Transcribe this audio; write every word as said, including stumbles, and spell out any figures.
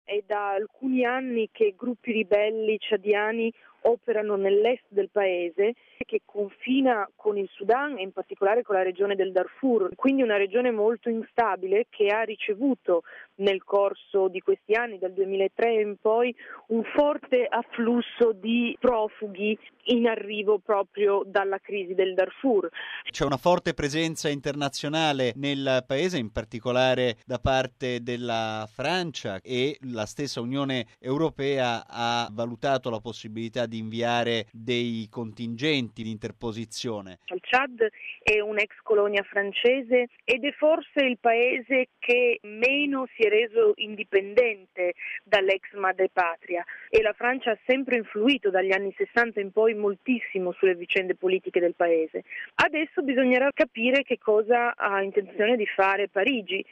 È da alcuni anni che gruppi ribelli ciadiani operano nell'est del paese, che confina con il Sudan e in particolare con la regione del Darfur, quindi una regione molto instabile che ha ricevuto nel corso di questi anni, dal duemilatré in poi, un forte afflusso di profughi in arrivo proprio dalla crisi del Darfur. C'è una forte presenza internazionale nel paese, in particolare da parte della Francia, e la stessa Unione Europea ha valutato la possibilità di inviare dei contingenti di interposizione. Il Chad è un'ex colonia francese ed è forse il paese che meno si è reso indipendente dall'ex madrepatria, e la Francia ha sempre influito dagli anni sessanta in poi moltissimo sulle vicende politiche del paese. Adesso bisognerà capire che cosa ha intenzione di fare Parigi.